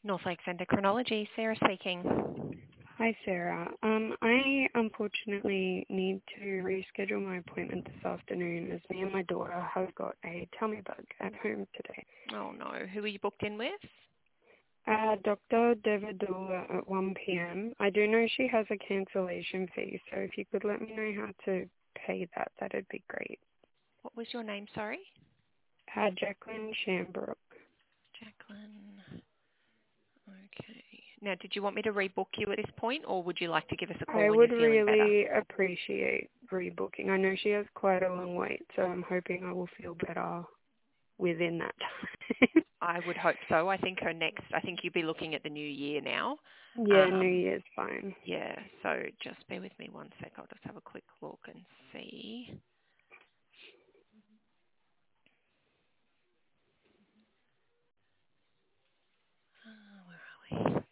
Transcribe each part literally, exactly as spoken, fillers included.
North Lakes Endocrinology, Sarah speaking. Hi, Sarah. Um, I unfortunately need to reschedule my appointment this afternoon as me and my daughter have got a tummy bug at home today. Oh no, who are you booked in with? Uh, Doctor Devadula at one p.m. I do know she has a cancellation fee, so if you could let me know how to pay that, that'd be great. What was your name, sorry? Uh, Jacqueline Shambrook. Jacqueline. Okay. Now, did you want me to rebook you at this point, or would you like to give us a call I when you're would feeling better? really appreciate rebooking. I know she has quite a long wait, so I'm hoping I will feel better within that time. I would hope so. I think her next, I think you'd be looking at the new year now. Yeah, New Um, Year's fine. yeah, so just bear with me one sec. I'll just have a quick look and see. Uh, where are we?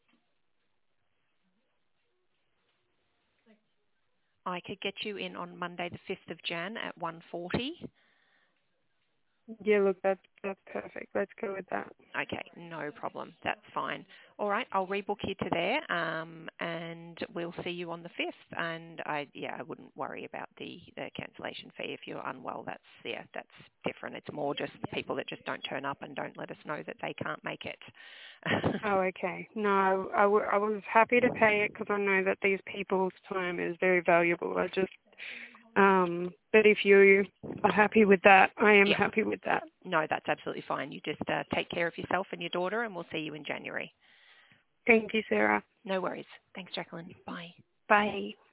I could get you in on Monday the fifth of Jan at one forty. Yeah, look, that's that's perfect. Let's go with that. Okay, no problem. That's fine. All right, I'll rebook you to there, um, and we'll see you on the fifth. And I, yeah, I wouldn't worry about the, the cancellation fee if you're unwell. That's yeah, that's different. It's more just the people that just don't turn up and don't let us know that they can't make it. Oh, okay. No, I, w- I was happy to pay it because I know that these people's time is very valuable. I just, um, but if you are happy with that, I am Yeah, happy with that. no, that's absolutely fine. You just uh, take care of yourself and your daughter, and we'll see you in January. Thank you, Sarah. No worries. Thanks, Jacqueline. Bye. Bye.